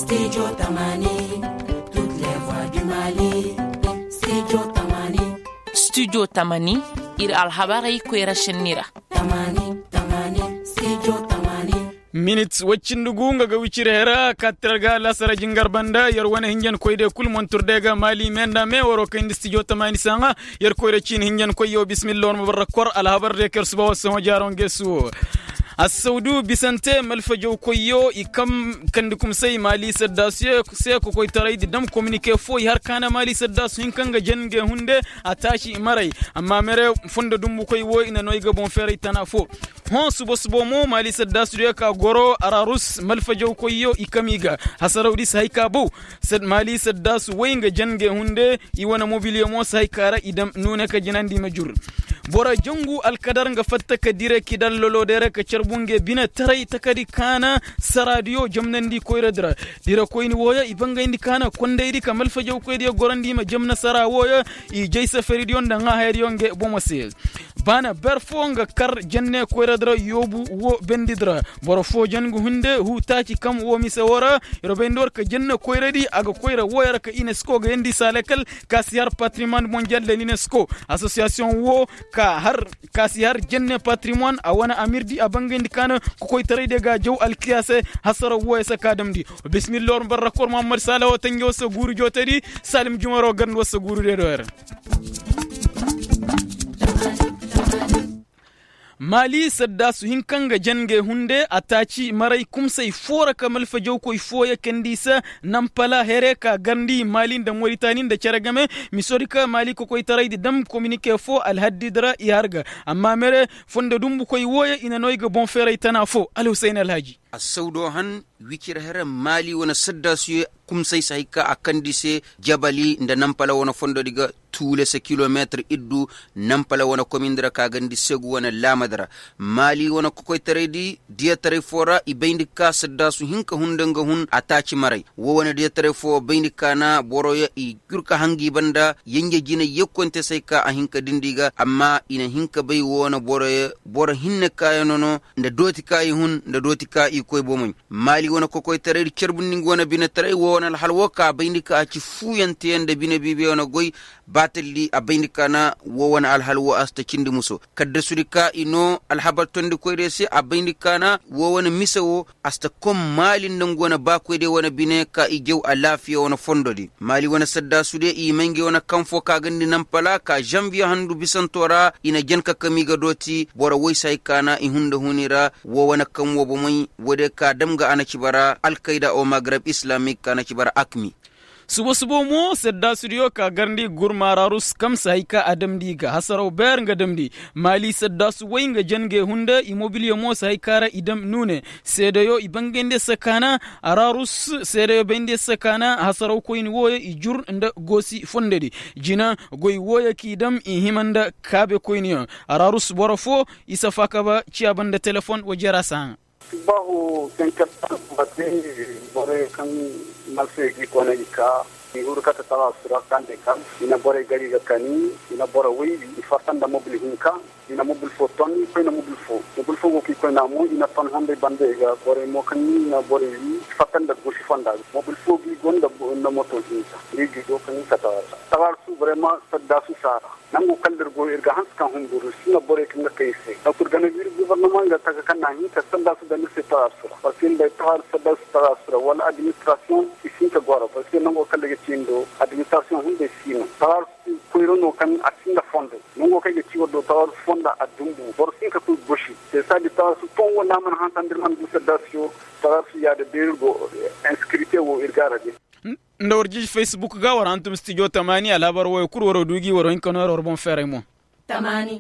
Studio Tamani, toutes les voix du Mali. Studio Tamani. Studio Tamani, ir alhabarai kwera shenira. Tamani, Studio Tamani. Minutes waccindugu ga wicire hera katraga lasara jingar banda yar wana hinjan koyde kul monturdega mali menda me woro kindi studio tamani sanga yar koyre chin hinjan koyo bismillah mubarakor al habar de ker suba waso jaron gesu السودو بسنتي ملفجو كويو يكم كندكم سي مالي سداسيه سيكو كوي تراي دم كومونيكي فو يار كان مالي سداس هنكنغا جنغه هوندي اتاشي ماري اما مره فند دم كوي و ان نويغا بون فيري تنافو هون سبو مو مالي سداس ريكا غورو اراروس ملفجو كويو يكميغا حسرودي سايكابو سد مالي سداس وينغا جنغه هوندي يوانا موبيليو مو سايكارا idam nunaka jinandi majur bora jongu alkadar nga fatta kadire kidal lolo dere ka charbunge bina tarai takadi kana saradio jamnandi koyradra dira koyni woya ibanga indi kana kondeidi kamal fajaw koydi gorandi ma jamna sara woya I jeysa feridion da nga hayrionge bomose bana berfonga kar jenne koyradra yobu wo bendidra bora fo jangu hunde hu taci kam wo misawara robendor ka jenne koyradi aga koyra woyara ka UNESCO ga endi salekal kasiyar patrimoine mondial de l'UNESCO association wo ka har kasiyar jenne patrimoine a wana amirdi a bangendi kana ko koy tare daga jaw alkiyase hasara wo sa kadamdi bismillah barakor muhammad salawa tanjo sa guru jotadi salim jumaro gand wasa guru de do mali saddasu hinkanga jenge hunde atachi marai kumsai fora kamal fajow koy foya kendisa nampala hereka gandi mali da Mauritanie da charagame misorika mali ko koy taray di dam communique fo al haddidra yarga amma mere fonde dumbu koy woya ina noyga bon fere tanafo al Hussein Alhaji asawdo han wikira hera mali wona saddasu kumsai saika akandise jabali nda nampala wona fondo diga tule se kilometre iddu nampala wona komindra ka gandi segu wona lamadra mali wona kokoy taredi dia tare fora ibendi ka saddasu hinka hundanga hun atachi marai wo wona dia tare fo bendi kana boroya I gurka hangi banda yenge jina yekkonte sayka a hinka dindiga amma ina hinka bay wona boroya boro hinne kayanono nda doti kay hun nda doti ka I koy bomoy mali wona kokoy taredi cerbunni wona bina tare wona halwoka bendi ka ci fuyante yende bina bibe wona goy batelli abayni kana wowana alhalwa asta cindi muso kadda surika ino alhabal tonde koyresi abayni kana wowana misawo asta kom mali ndongona ba koyde wona bine ka I jew alafiya wona fondodi mali wona sadda sude I mangi wona kamfo ka gandi nampala ka janvier handu bisantora ina jenka kamiga doti bora woysay kana I hunda hunira wowana kam wobo moy wode ka damga ana cibara alqaida o maghreb islamique kana cibara akmi subo mo sedda studio ka garndi gurmararus kam saika adamdi ga hasaro ber nga damdi mali sedda su waynga jenge hunda immobilier mo saikara idam nune sedayo ibangende sakana ararus sedayo bende sakana hasaro koyni woye ijur nda gosi fondedi jina goy woye kidam himanda kabe koyni ararus borofo isafaka ba ciabanda telephone wajara sang bahu kenkat batni bore kan malse ki konika nguru kata tala surakan dekam ina bore gari gakani ina bore wi fatanda mobil hinka ina mobil foton ina mobil fo ki ko na mo ina tan hande bande ga bore mo kan ina bore wi fatanda gosi fanda mobil fo gi gonda na moto hinka rigi do kan kata tawar su vraiment sadda su sara nangu kaldir go irga hans kan humburu sina bore kan kayse akur gana wir gouvernement ga taka kan nahi ta sadda su da se tawar su parce que le tawar sadda su tawar su wala administration isin ka gora parce que nangu kaldir cindo administration hunde sino tawar kuirono kan asinda fondo nangu kay ciwo do tawar fonda adumbu borsin ka tu goshi c'est ça de tawar su tongo naman hantandir man du sadda su tawar su ya de bergo inscrite wo irgara de ndorji Facebook ga warantum studio tamani alabar way kur woro dugi woro inkono woro bon fere mo tamani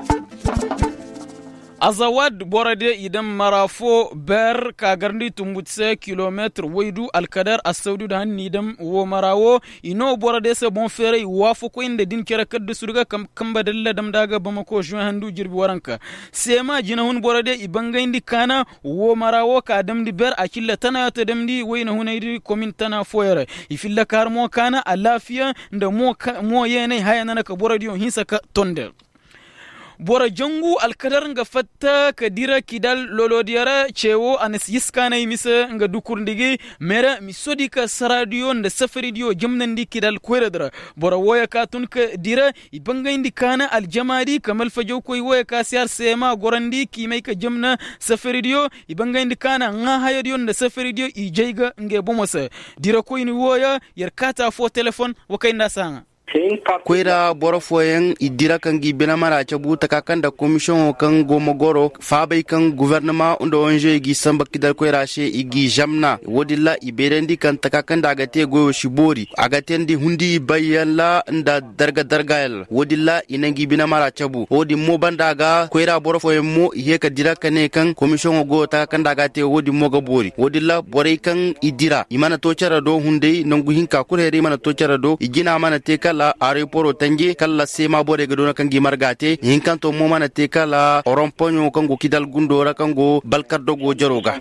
azawad borade idam marafo ber ka garndi tumbutse kilometre waydu alkadar asawdu dan nidam wo marawo ino borade se bon fere wafo ko inde din kera kaddu surga kamba dalla dam daga bamako juin handu jirbi waranka sema jina hun borade ibanga indi kana wo marawo ka damdi ber akilla tana to damdi wayna hunaydi komin tana foyere ifilla karmo kana alafiya nda mo yene hayana ka borade hinsa ka tondel bora jangu alkadar nga fatta kadira kidal lolodiyara cewo anas yiskana imisa nga dukurdigi mera misodika saradio nda safaridio jamnandi kidal kweredra bora woya katun ka dira ibanga indi kana aljamadi kamal fajo koy woya ka siyar sema gorandi kimay ka jamna safaridio ibanga indi kana nga hayadio nda safaridio ijayga nge bomosa dira koy ni woya yar kata fo telefon wakay sanga kwera borofoyen idira kan gibena mara chabu takakanda commission kan gomogoro fabai kan gouvernement undo onje gi samba kidal kwera she igi jamna wodilla iberendi kan takakanda agate go shibori agatendi hundi bayalla nda darga wodilla inangi bina mara chabu wodi mo bandaga kwera borofoyen mo yeka dira kane kan commission go takakanda agate wodi mo gabori wodilla bore kan idira imana to cara do hunde nangu hinka kurere mana to cara do igina mana teka la aeroport tangi kala sema bode gadona kangi margate hinkanto momana te kala oromponyo kango kidal gundora kango balkardo go jaroga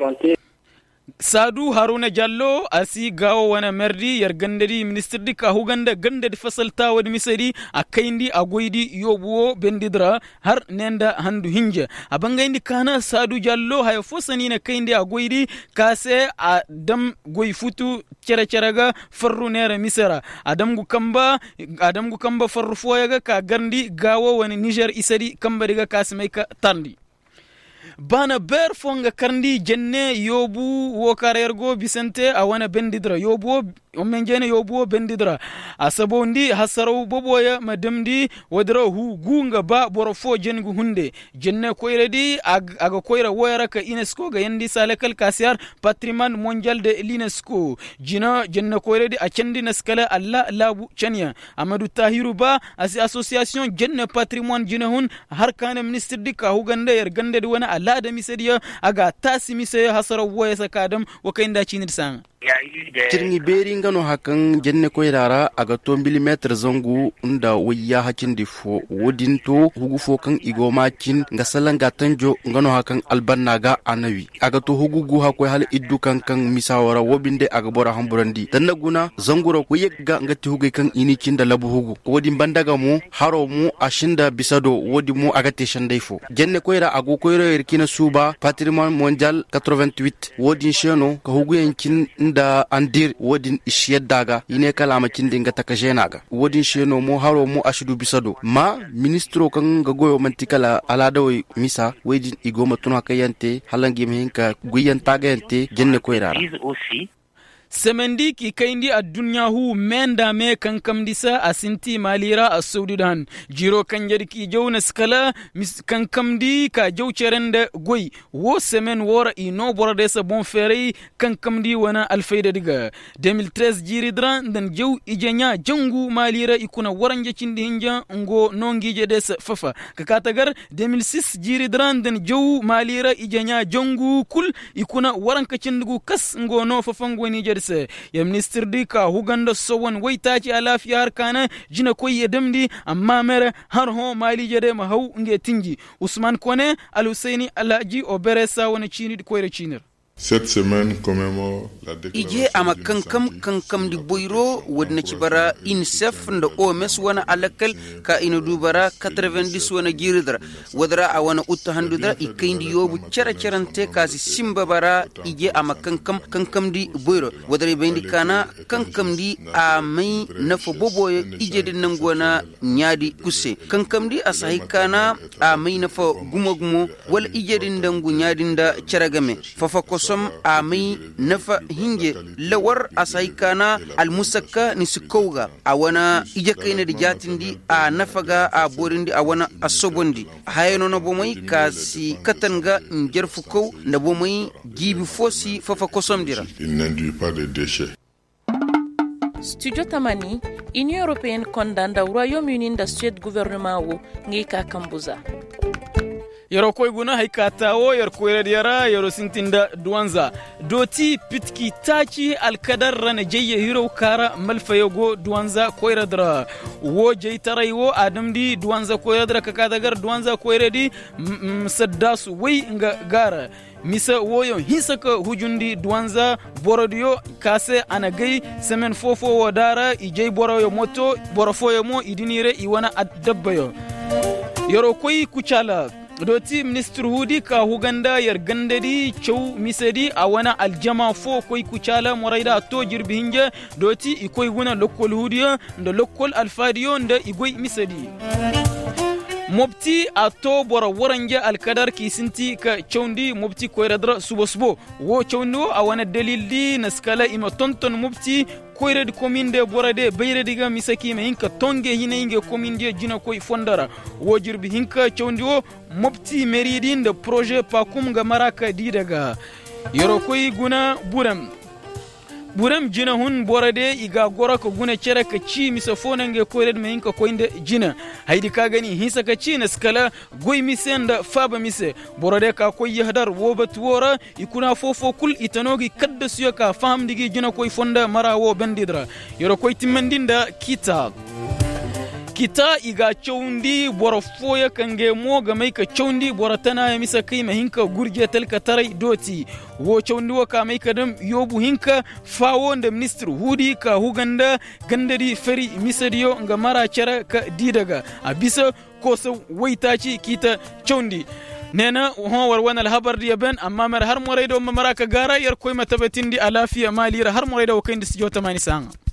Sadu Haruna Jallo asi gawo wana merdi yar gandadi minister di ka huganda gandadi fasalta wadi misari akaindi agoidi yobuo bendidra har nenda handu hinja abanga indi kana Sadu Jallo hay fosani na kaindi agoidi kase adam goy futu ceraga farru nera misara adam gu kamba farru foyaga ka gandi gawo wani Niger isari kamba diga kasmai ka tandi bana ber fonga karndi jenne yobu wo karergo bisente awana bendidra yobu omenjene yobu bendidra asabondi hasaro boboya madamdi wadra hu gunga ba borofo jengu hunde jenne koyredi aga koyra woyara ka UNESCO ga yandi salakal kasiyar patrimoine mondial de l'UNESCO jina jenne koyredi acendi naskala alla labu chania Amadou Tahiru ba asi association jenne patrimoine jina hun har kana ministre dika huganda yer gande wana alla da misadiya aga tasi misaya hasara woya sakadam wakainda chinir sang cirngi beri ngano hakan jenne koyrara aga to millimeter zangu unda wayya hakin difo wodinto hugu fo kan igo makin nga salanga tanjo ngano hakan albannaga anawi aga to hugu hakoy hal iddu kan misawara wobinde aga bora hamburandi tanaguna zangura ko yegga ngati hugu kan ini cinda labu hugu wodi bandaga mu haro mu ashinda bisado wodi mu aga te shandaifo jenne koyra ago koyro yerkina suba patrimoine mondial 88 wodi sheno ka hugu yankin da andir wodin ishiyadaga ine kalama kindinga takajenaga wodin sheno mo haro mo ashidu bisado ma ministro kan ga goyo mantikala aladawi misa wedin igoma tuna kayante halangi mehinka guyanta gayante jenne koyrara Semendi ki kaindi a dunya hu menda me kankamdisa asinti malira a Saudidan jiro kanjadi ki jawna skala kankamdi ka jawcherende goy wo semen wora ino boradesa bon ferry kankamdi wana alfayda diga 2013 jiri dran dan jaw ijenya jangu malira ikuna waranje cindi hinja ngo nongije des fafa kakatagar 2006 jiri dran dan jaw malira ijenya jangu kul ikuna waranka cindugu kas ngo no fafa ngo ni ya minister dika huganda sowan waitaci alafiya har kana jina koy yedamdi amma mere har ho mali jede ma haw nge tinji Usman Kone Al-Husaini Alhaji Oberesa wona chini koyre chinir. Cette semaine commémore la déclaration ije ama kankam di boyro wadna ci bara INSEF nda OMS wana alakal ka ina dubara 90 wana giridra wadra a wana utta handudra ikindi yobu cerante kasi simba bara ije ama kankam di boyro wadra bendi kana kankam di a mai nafa boboye ije din nangwana nyadi kusse kankam di asahi kana a mai nafa gumo wala ije din dangu nyadi nda ceragame fafa som amai nafa hinge lawar asaikana almusakka ni sukauga awana ije kaina da jatindi a nafaga a borindi awana asobondi hayano na bomai kasi katanga ngerfukau na bomai gibi fosi fafa kosomdira. Il n'induit pas de déchets. Studio Tamani, Union Européenne condamne le Royaume-Uni da Suède gouvernement wo ngika kambuza. Yaro koy guna haikatawo yar koyar yara yaro sintinda duwanza doti pitki tachi alkadar rana jeye hiro kara malfayogo duwanza koyra dra wo jey taraywo adamdi duwanza koyra dra kakadagar duwanza koyredi saddasu way nga gara misa woyo hisaka hujundi duwanza borodiyo kase anagay semen fofo wadara ijey boroyo moto borofoyo mo idinire iwana adabbayo yaro koi kuchala doti minister hudi ka huganda yar gandadi chow misedi awana aljama fo koi kuchala moraida to jirbi hinje doti ikoi guna lokol hudiya nda lokol alfadiyo nda igoi misedi mobti ato bora waranje alkadar kisinti ka chawndi mobti koyradra subosbo wo chawndo awana dalili naskala ima tonton mobti koyred kominde borade beyrediga misaki me hinka tonge hinenge kominde jina koy fondara wo jirbi hinka chawndi wo mobti meridin de projet pakum ga maraka didaga yoro koy guna buram jina hun borade iga gora ko guna cere ka ci misa fonange koyred me hinka koinde jina haydi ka gani hisa ka ci naskala goy misenda faba mise borade ka koy yahdar wobat wora ikuna fofo kul itanogi kadda suya ka famdigi jina koy fonda mara wo bandidra yoro koy timmandinda kita iga chawndi boro foya kange mo ga mai ka chawndi boro tana ya misa kai ma hinka gurje talka tarai doti wo chawndi wo ka mai ka dam yobu hinka fawo da minister hudi ka huganda gandari feri misadiyo nga mara chara ka didaga abisa ko sa waitaci kita chawndi nena ho warwana alhabar diya ben amma mar har moredo mamara ka gara yar koy matabatindi alafiya malira har moredo kayndi sijo tamani sanga